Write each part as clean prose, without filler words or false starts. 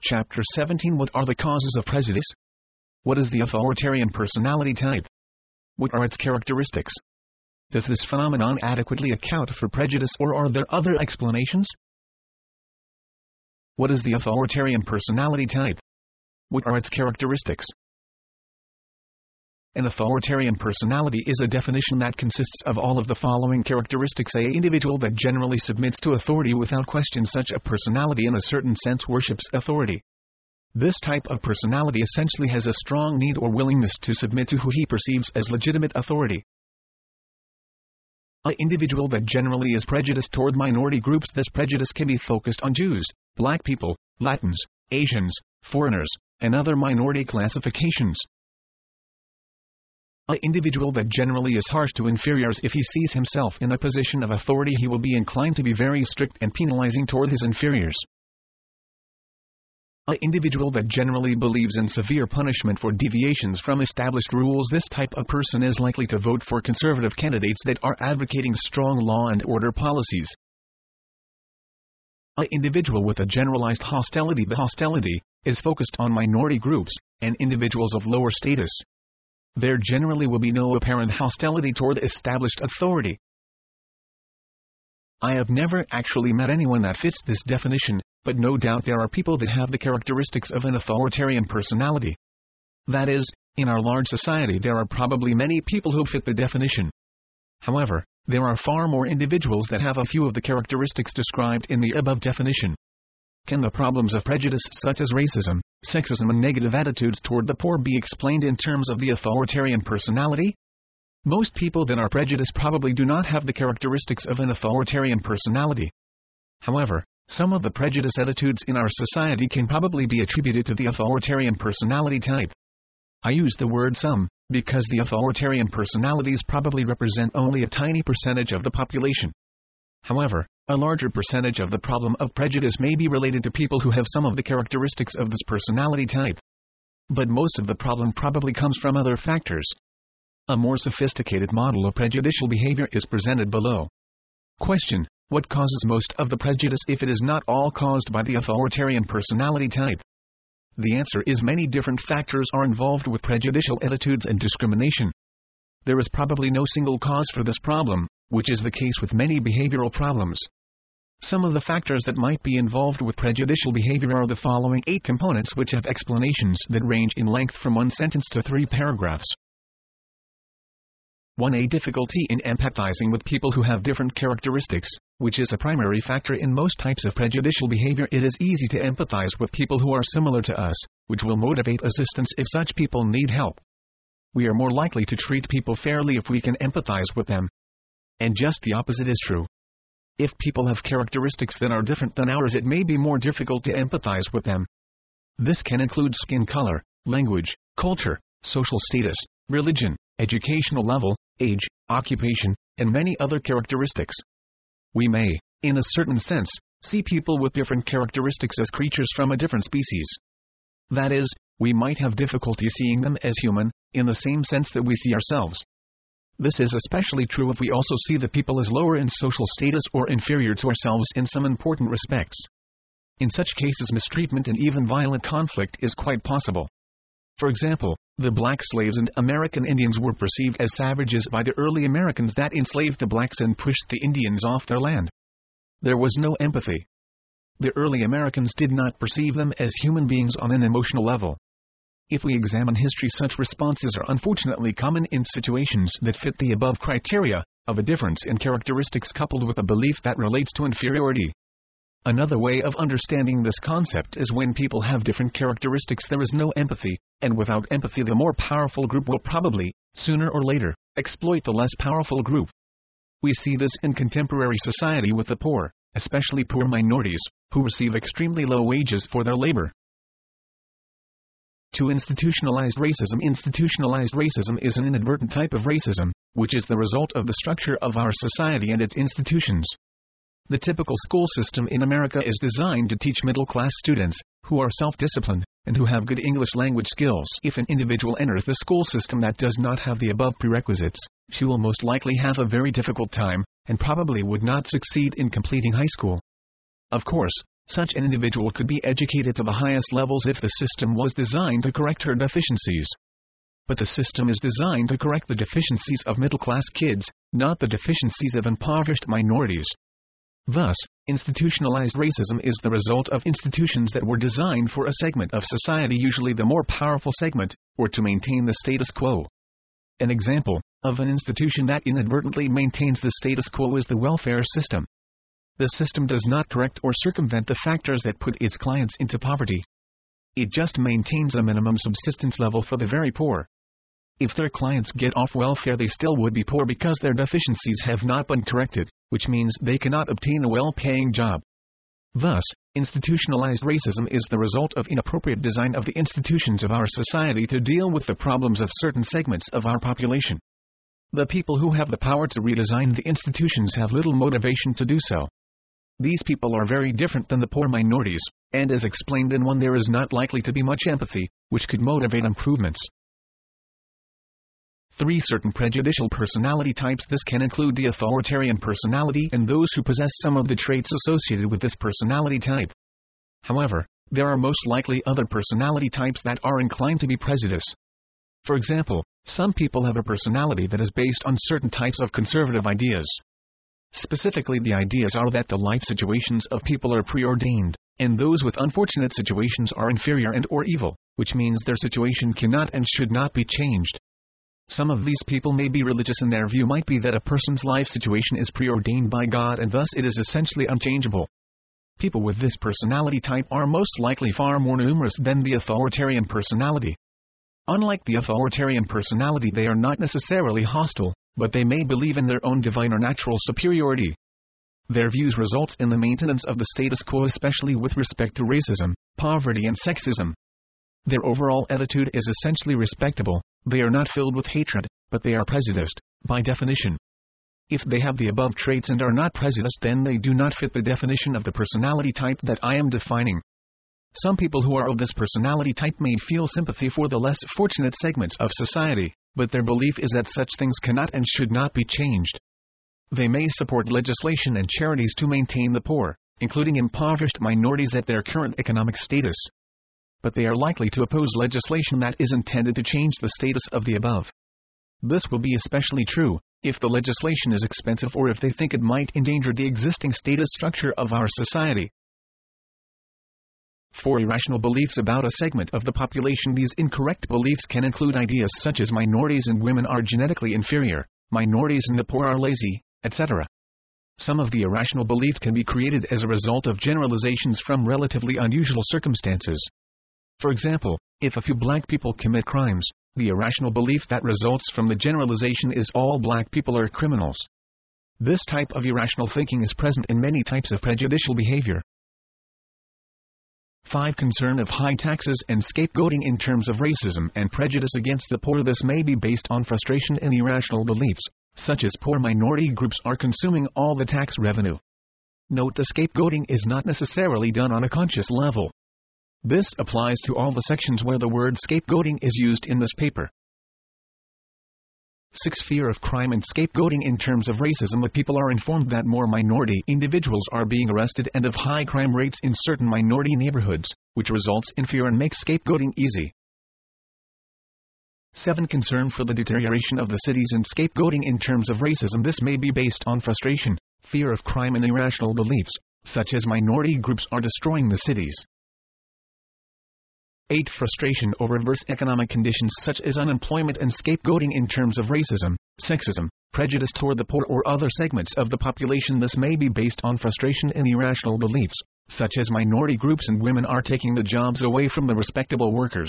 Chapter 17. What are the causes of prejudice? What is the authoritarian personality type? What are its characteristics? Does this phenomenon adequately account for prejudice, or are there other explanations? What is the authoritarian personality type? What are its characteristics? An authoritarian personality is a definition that consists of all of the following characteristics. An individual that generally submits to authority without question. Such a personality in a certain sense worships authority. This type of personality essentially has a strong need or willingness to submit to who he perceives as legitimate authority. An individual that generally is prejudiced toward minority groups. This prejudice can be focused on Jews, black people, Latins, Asians, foreigners, and other minority classifications. An individual that generally is harsh to inferiors. If he sees himself in a position of authority, he will be inclined to be very strict and penalizing toward his inferiors. An individual that generally believes in severe punishment for deviations from established rules. This type of person is likely to vote for conservative candidates that are advocating strong law and order policies. An individual with a generalized hostility. The hostility is focused on minority groups and individuals of lower status. There generally will be no apparent hostility toward established authority. I have never actually met anyone that fits this definition, but no doubt there are people that have the characteristics of an authoritarian personality. That is, in our large society there are probably many people who fit the definition. However, there are far more individuals that have a few of the characteristics described in the above definition. Can the problems of prejudice such as racism, sexism, and negative attitudes toward the poor be explained in terms of the authoritarian personality? Most people that are prejudiced probably do not have the characteristics of an authoritarian personality. However, some of the prejudiced attitudes in our society can probably be attributed to the authoritarian personality type. I use the word some, because the authoritarian personalities probably represent only a tiny percentage of the population. However, a larger percentage of the problem of prejudice may be related to people who have some of the characteristics of this personality type. But most of the problem probably comes from other factors. A more sophisticated model of prejudicial behavior is presented below. Question: what causes most of the prejudice if it is not all caused by the authoritarian personality type? The answer is many different factors are involved with prejudicial attitudes and discrimination. There is probably no single cause for this problem, which is the case with many behavioral problems. Some of the factors that might be involved with prejudicial behavior are the following 8 components, which have explanations that range in length from 1 sentence to 3 paragraphs. 1. A difficulty in empathizing with people who have different characteristics, which is a primary factor in most types of prejudicial behavior. It is easy to empathize with people who are similar to us, which will motivate assistance if such people need help. We are more likely to treat people fairly if we can empathize with them. And just the opposite is true. If people have characteristics that are different than ours, it may be more difficult to empathize with them. This can include skin color, language, culture, social status, religion, educational level, age, occupation, and many other characteristics. We may, in a certain sense, see people with different characteristics as creatures from a different species. That is, we might have difficulty seeing them as human, in the same sense that we see ourselves. This is especially true if we also see the people as lower in social status or inferior to ourselves in some important respects. In such cases, mistreatment and even violent conflict is quite possible. For example, the black slaves and American Indians were perceived as savages by the early Americans that enslaved the blacks and pushed the Indians off their land. There was no empathy. The early Americans did not perceive them as human beings on an emotional level. If we examine history, such responses are unfortunately common in situations that fit the above criteria, of a difference in characteristics coupled with a belief that relates to inferiority. Another way of understanding this concept is when people have different characteristics, there is no empathy, and without empathy the more powerful group will probably, sooner or later, exploit the less powerful group. We see this in contemporary society with the poor, especially poor minorities, who receive extremely low wages for their labor. 2. Institutionalized racism. Institutionalized racism is an inadvertent type of racism, which is the result of the structure of our society and its institutions. The typical school system in America is designed to teach middle-class students, who are self-disciplined, and who have good English language skills. If an individual enters the school system that does not have the above prerequisites, she will most likely have a very difficult time, and probably would not succeed in completing high school. Of course, Such an individual could be educated to the highest levels if the system was designed to correct her deficiencies. But the system is designed to correct the deficiencies of middle-class kids, not the deficiencies of impoverished minorities. Thus, institutionalized racism is the result of institutions that were designed for a segment of society, usually the more powerful segment, or to maintain the status quo. An example of an institution that inadvertently maintains the status quo is the welfare system. The system does not correct or circumvent the factors that put its clients into poverty. It just maintains a minimum subsistence level for the very poor. If their clients get off welfare, they still would be poor because their deficiencies have not been corrected, which means they cannot obtain a well-paying job. Thus, institutionalized racism is the result of inappropriate design of the institutions of our society to deal with the problems of certain segments of our population. The people who have the power to redesign the institutions have little motivation to do so. These people are very different than the poor minorities, and as explained in 1, there is not likely to be much empathy, which could motivate improvements. 3. Certain prejudicial personality types. This can include the authoritarian personality and those who possess some of the traits associated with this personality type. However, there are most likely other personality types that are inclined to be prejudiced. For example, some people have a personality that is based on certain types of conservative ideas. Specifically, the ideas are that the life situations of people are preordained, and those with unfortunate situations are inferior and or evil, which means their situation cannot and should not be changed. Some of these people may be religious, and their view might be that a person's life situation is preordained by God and thus it is essentially unchangeable. People with this personality type are most likely far more numerous than the authoritarian personality. Unlike the authoritarian personality, they are not necessarily hostile, but they may believe in their own divine or natural superiority. Their views result in the maintenance of the status quo, especially with respect to racism, poverty and sexism. Their overall attitude is essentially respectable. They are not filled with hatred, but they are prejudiced, by definition. If they have the above traits and are not prejudiced, then they do not fit the definition of the personality type that I am defining. Some people who are of this personality type may feel sympathy for the less fortunate segments of society, but their belief is that such things cannot and should not be changed. They may support legislation and charities to maintain the poor, including impoverished minorities, at their current economic status. But they are likely to oppose legislation that is intended to change the status of the above. This will be especially true if the legislation is expensive or if they think it might endanger the existing status structure of our society. 4. Irrational beliefs about a segment of the population. These incorrect beliefs can include ideas such as minorities and women are genetically inferior, minorities and the poor are lazy, etc. Some of the irrational beliefs can be created as a result of generalizations from relatively unusual circumstances. For example, if a few black people commit crimes, the irrational belief that results from the generalization is all black people are criminals. This type of irrational thinking is present in many types of prejudicial behavior. 5. Concern of high taxes and scapegoating in terms of racism and prejudice against the poor. This may be based on frustration and irrational beliefs, such as poor minority groups are consuming all the tax revenue. Note, the scapegoating is not necessarily done on a conscious level. This applies to all the sections where the word scapegoating is used in this paper. 6. Fear of crime and scapegoating in terms of racism. The people are informed that more minority individuals are being arrested and of high crime rates in certain minority neighborhoods, which results in fear and makes scapegoating easy. 7. Concern for the deterioration of the cities and scapegoating in terms of racism. This may be based on frustration, fear of crime and irrational beliefs, such as minority groups are destroying the cities. 8. Frustration over adverse economic conditions such as unemployment and scapegoating in terms of racism, sexism, prejudice toward the poor or other segments of the population. This may be based on frustration and irrational beliefs, such as minority groups and women are taking the jobs away from the respectable workers.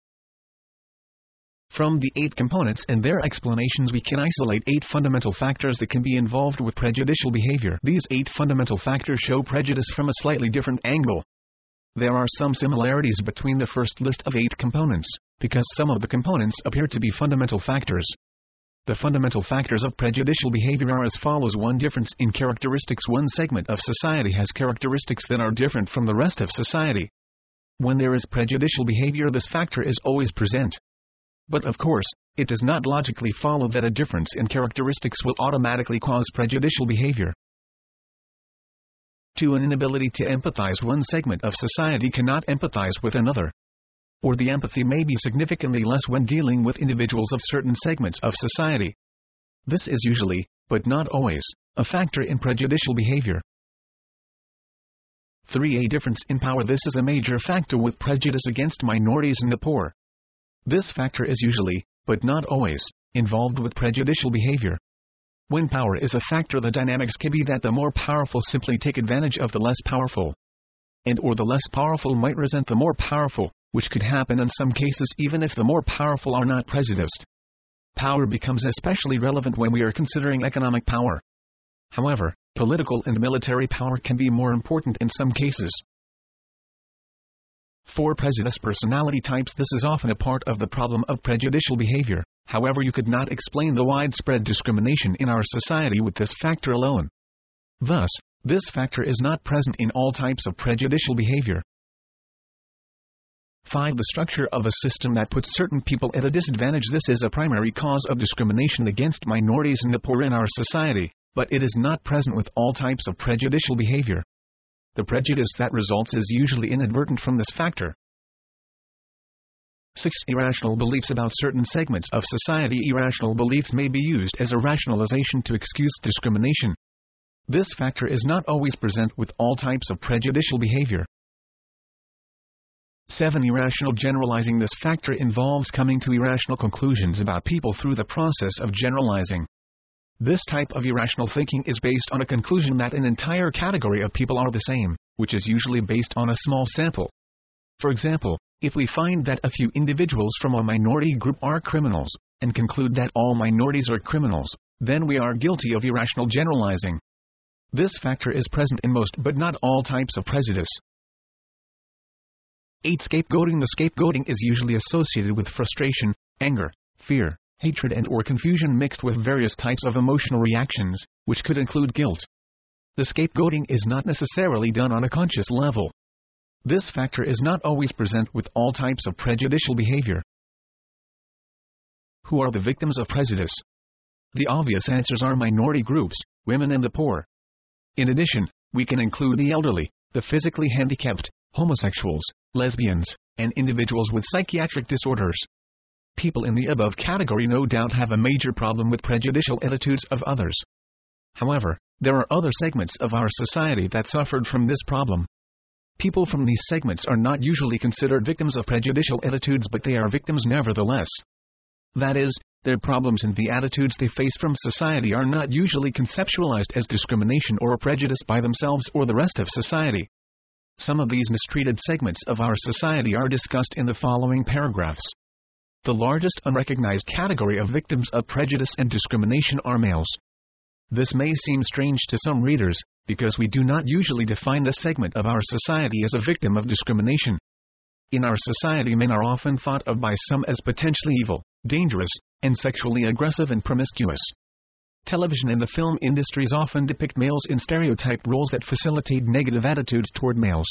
From the 8 components and their explanations, we can isolate 8 fundamental factors that can be involved with prejudicial behavior. These 8 fundamental factors show prejudice from a slightly different angle. There are some similarities between the first list of 8 components, because some of the components appear to be fundamental factors. The fundamental factors of prejudicial behavior are as follows. 1. Difference in characteristics. One segment of society has characteristics that are different from the rest of society. When there is prejudicial behavior, this factor is always present. But of course, it does not logically follow that a difference in characteristics will automatically cause prejudicial behavior. to an inability to empathize. One segment of society cannot empathize with another. Or the empathy may be significantly less when dealing with individuals of certain segments of society. This is usually, but not always, a factor in prejudicial behavior. 3. A difference in power. This is a major factor with prejudice against minorities and the poor. This factor is usually, but not always, involved with prejudicial behavior. When power is a factor, the dynamics can be that the more powerful simply take advantage of the less powerful, and/or the less powerful might resent the more powerful, which could happen in some cases even if the more powerful are not prejudiced. Power becomes especially relevant when we are considering economic power. However, political and military power can be more important in some cases. 4. Prejudice. Personality types. This is often a part of the problem of prejudicial behavior. However, you could not explain the widespread discrimination in our society with this factor alone. Thus, this factor is not present in all types of prejudicial behavior. 5. The structure of a system that puts certain people at a disadvantage. This is a primary cause of discrimination against minorities and the poor in our society, but it is not present with all types of prejudicial behavior. The prejudice that results is usually inadvertent from this factor. 6. Irrational beliefs about certain segments of society. Irrational beliefs may be used as a rationalization to excuse discrimination. This factor is not always present with all types of prejudicial behavior. 7. Irrational generalizing. This factor involves coming to irrational conclusions about people through the process of generalizing. This type of irrational thinking is based on a conclusion that an entire category of people are the same, which is usually based on a small sample. For example, if we find that a few individuals from a minority group are criminals, and conclude that all minorities are criminals, then we are guilty of irrational generalizing. This factor is present in most but not all types of prejudice. 8. Scapegoating. The scapegoating is usually associated with frustration, anger, fear, hatred and/or confusion mixed with various types of emotional reactions, which could include guilt. The scapegoating is not necessarily done on a conscious level. This factor is not always present with all types of prejudicial behavior. Who are the victims of prejudice? The obvious answers are minority groups, women and the poor. In addition, we can include the elderly, the physically handicapped, homosexuals, lesbians, and individuals with psychiatric disorders. People in the above category no doubt have a major problem with prejudicial attitudes of others. However, there are other segments of our society that suffered from this problem. People from these segments are not usually considered victims of prejudicial attitudes, but they are victims nevertheless. That is, their problems and the attitudes they face from society are not usually conceptualized as discrimination or prejudice by themselves or the rest of society. Some of these mistreated segments of our society are discussed in the following paragraphs. The largest unrecognized category of victims of prejudice and discrimination are males. This may seem strange to some readers, because we do not usually define this segment of our society as a victim of discrimination. In our society, men are often thought of by some as potentially evil, dangerous, and sexually aggressive and promiscuous. Television and the film industries often depict males in stereotyped roles that facilitate negative attitudes toward males.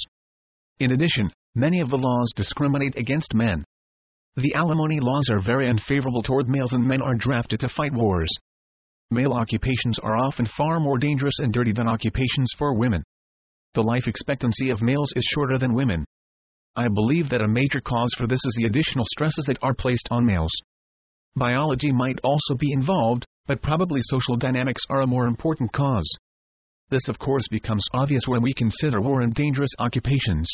In addition, many of the laws discriminate against men. The alimony laws are very unfavorable toward males, and men are drafted to fight wars. Male occupations are often far more dangerous and dirty than occupations for women. The life expectancy of males is shorter than women. I believe that a major cause for this is the additional stresses that are placed on males. Biology might also be involved, but probably social dynamics are a more important cause. This of course becomes obvious when we consider war and dangerous occupations.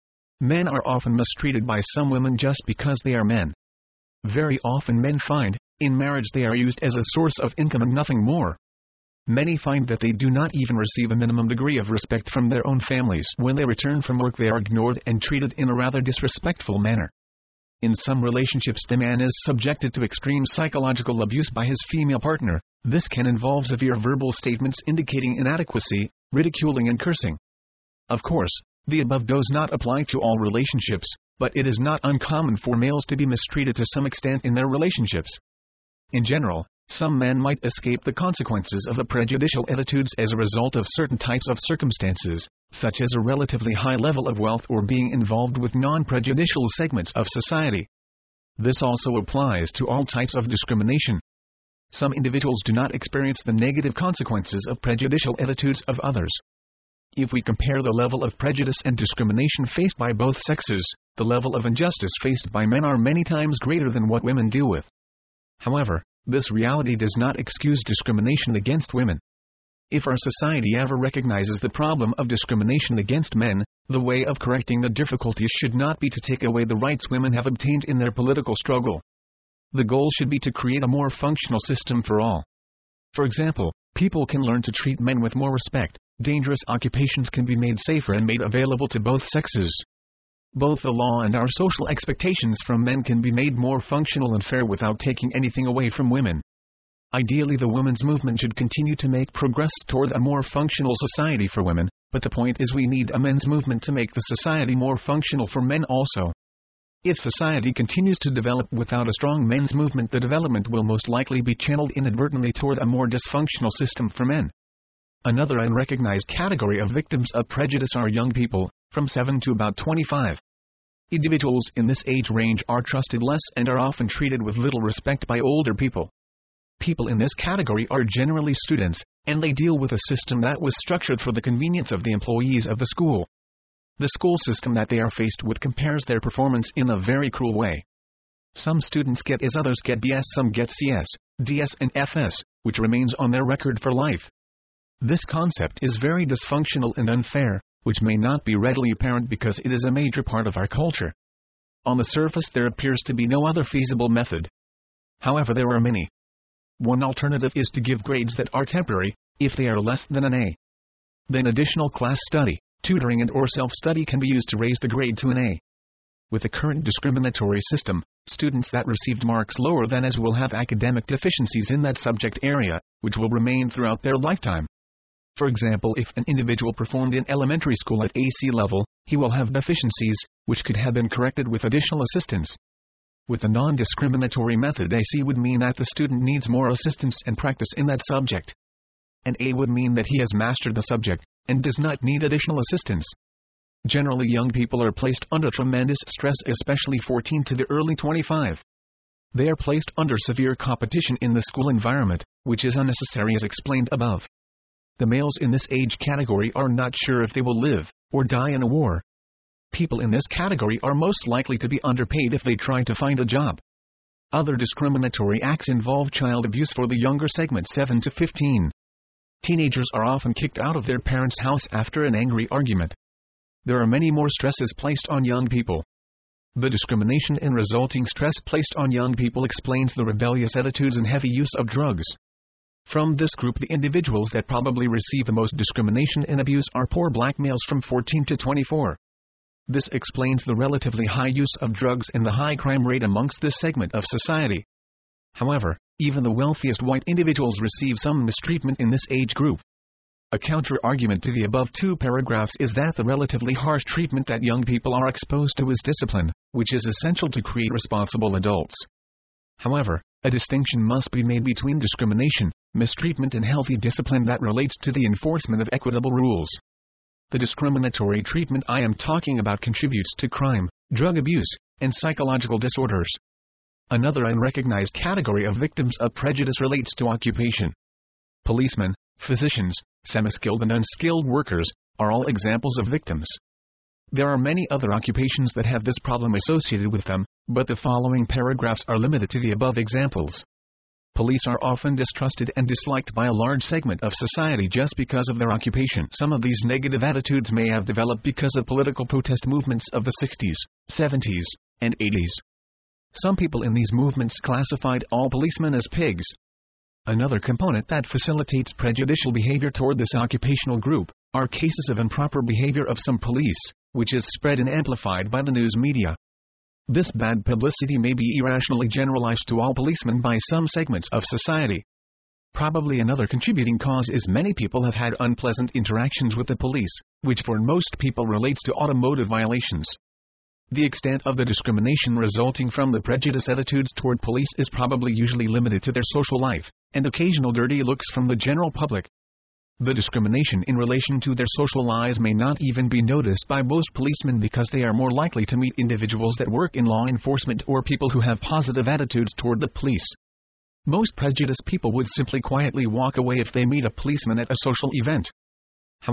Men are often mistreated by some women just because they are men. Very often men find, in marriage they are used as a source of income and nothing more. Many find that they do not even receive a minimum degree of respect from their own families. When they return from work, they are ignored and treated in a rather disrespectful manner. In some relationships, the man is subjected to extreme psychological abuse by his female partner. This can involve severe verbal statements indicating inadequacy, ridiculing and cursing. Of course, the above does not apply to all relationships, but it is not uncommon for males to be mistreated to some extent in their relationships. In general, some men might escape the consequences of the prejudicial attitudes as a result of certain types of circumstances, such as a relatively high level of wealth or being involved with non-prejudicial segments of society. This also applies to all types of discrimination. Some individuals do not experience the negative consequences of prejudicial attitudes of others. If we compare the level of prejudice and discrimination faced by both sexes, the level of injustice faced by men are many times greater than what women deal with. However, this reality does not excuse discrimination against women. If our society ever recognizes the problem of discrimination against men, the way of correcting the difficulties should not be to take away the rights women have obtained in their political struggle. The goal should be to create a more functional system for all. For example, people can learn to treat men with more respect, dangerous occupations can be made safer and made available to both sexes. Both the law and our social expectations from men can be made more functional and fair without taking anything away from women. Ideally, the women's movement should continue to make progress toward a more functional society for women, but the point is we need a men's movement to make the society more functional for men also. If society continues to develop without a strong men's movement, the development will most likely be channeled inadvertently toward a more dysfunctional system for men. Another unrecognized category of victims of prejudice are young people, from 7 to about 25. Individuals in this age range are trusted less and are often treated with little respect by older people. People in this category are generally students, and they deal with a system that was structured for the convenience of the employees of the school. The school system that they are faced with compares their performance in a very cruel way. Some students get A's, others get B's, some get CS, DS and FS, which remains on their record for life. This concept is very dysfunctional and unfair, which may not be readily apparent because it is a major part of our culture. On the surface there appears to be no other feasible method. However, there are many. One alternative is to give grades that are temporary, if they are less than an A. Then additional class study, tutoring and or self-study can be used to raise the grade to an A. With the current discriminatory system, students that received marks lower than A's will have academic deficiencies in that subject area, which will remain throughout their lifetime. For example, if an individual performed in elementary school at AC level, he will have deficiencies, which could have been corrected with additional assistance. With a non-discriminatory method, AC would mean that the student needs more assistance and practice in that subject. And A would mean that he has mastered the subject, and does not need additional assistance. Generally, young people are placed under tremendous stress, especially 14 to the early 25. They are placed under severe competition in the school environment, which is unnecessary as explained above. The males in this age category are not sure if they will live or die in a war. People in this category are most likely to be underpaid if they try to find a job. Other discriminatory acts involve child abuse for the younger segment 7 to 15. Teenagers are often kicked out of their parents' house after an angry argument. There are many more stresses placed on young people. The discrimination and resulting stress placed on young people explains the rebellious attitudes and heavy use of drugs. From this group, the individuals that probably receive the most discrimination and abuse are poor black males from 14 to 24. This explains the relatively high use of drugs and the high crime rate amongst this segment of society. However, even the wealthiest white individuals receive some mistreatment in this age group. A counter-argument to the above two paragraphs is that the relatively harsh treatment that young people are exposed to is discipline, which is essential to create responsible adults. However, a distinction must be made between discrimination, mistreatment and healthy discipline that relates to the enforcement of equitable rules. The discriminatory treatment I am talking about contributes to crime, drug abuse, and psychological disorders. Another unrecognized category of victims of prejudice relates to occupation. Policemen, physicians, semi-skilled and unskilled workers, are all examples of victims. There are many other occupations that have this problem associated with them, but the following paragraphs are limited to the above examples. Police are often distrusted and disliked by a large segment of society just because of their occupation. Some of these negative attitudes may have developed because of political protest movements of the 60s, 70s, and 80s. Some people in these movements classified all policemen as pigs. Another component that facilitates prejudicial behavior toward this occupational group are cases of improper behavior of some police, which is spread and amplified by the news media. This bad publicity may be irrationally generalized to all policemen by some segments of society. Probably another contributing cause is many people have had unpleasant interactions with the police, which for most people relates to automotive violations. The extent of the discrimination resulting from the prejudice attitudes toward police is probably usually limited to their social life, and occasional dirty looks from the general public. The discrimination in relation to their social lives may not even be noticed by most policemen because they are more likely to meet individuals that work in law enforcement or people who have positive attitudes toward the police. Most prejudiced people would simply quietly walk away if they meet a policeman at a social event. However,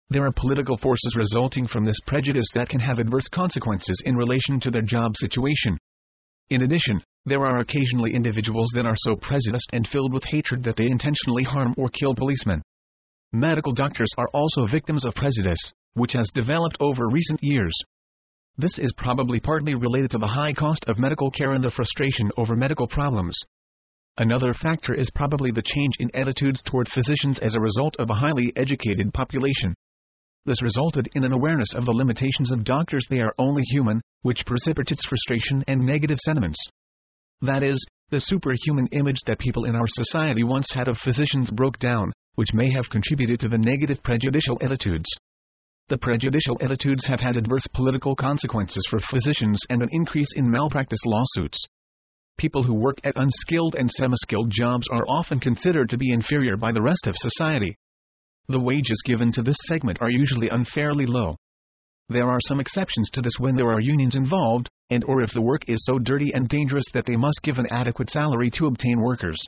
There are political forces resulting from this prejudice that can have adverse consequences in relation to their job situation. In addition, there are occasionally individuals that are so prejudiced and filled with hatred that they intentionally harm or kill policemen. Medical doctors are also victims of prejudice, which has developed over recent years. This is probably partly related to the high cost of medical care and the frustration over medical problems. Another factor is probably the change in attitudes toward physicians as a result of a highly educated population. This resulted in an awareness of the limitations of doctors. They are only human, which precipitates frustration and negative sentiments. That is, the superhuman image that people in our society once had of physicians broke down, which may have contributed to the negative prejudicial attitudes. The prejudicial attitudes have had adverse political consequences for physicians and an increase in malpractice lawsuits. People who work at unskilled and semi-skilled jobs are often considered to be inferior by the rest of society. The wages given to this segment are usually unfairly low. There are some exceptions to this when there are unions involved, and/or if the work is so dirty and dangerous that they must give an adequate salary to obtain workers.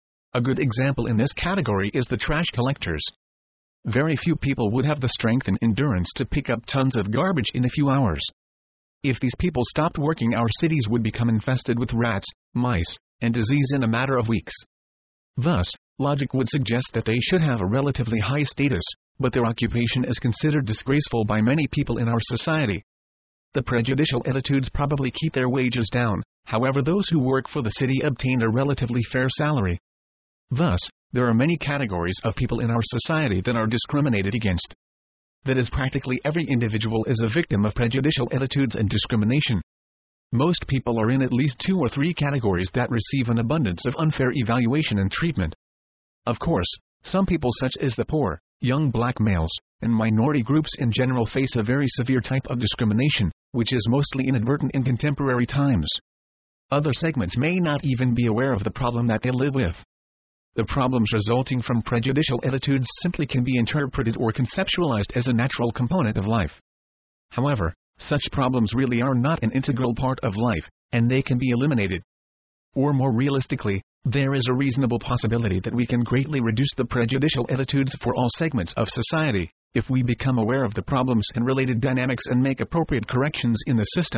A good example in this category is the trash collectors. Very few people would have the strength and endurance to pick up tons of garbage in a few hours. If these people stopped working, our cities would become infested with rats, mice, and disease in a matter of weeks. Thus, logic would suggest that they should have a relatively high status, but their occupation is considered disgraceful by many people in our society. The prejudicial attitudes probably keep their wages down, however those who work for the city obtain a relatively fair salary. Thus, there are many categories of people in our society that are discriminated against. That is, practically every individual is a victim of prejudicial attitudes and discrimination. Most people are in at least 2 or 3 categories that receive an abundance of unfair evaluation and treatment. Of course, some people such as the poor, young black males, and minority groups in general face a very severe type of discrimination, which is mostly inadvertent in contemporary times. Other segments may not even be aware of the problem that they live with. The problems resulting from prejudicial attitudes simply can be interpreted or conceptualized as a natural component of life. However, such problems really are not an integral part of life, and they can be eliminated. Or more realistically, there is a reasonable possibility that we can greatly reduce the prejudicial attitudes for all segments of society, if we become aware of the problems and related dynamics and make appropriate corrections in the system.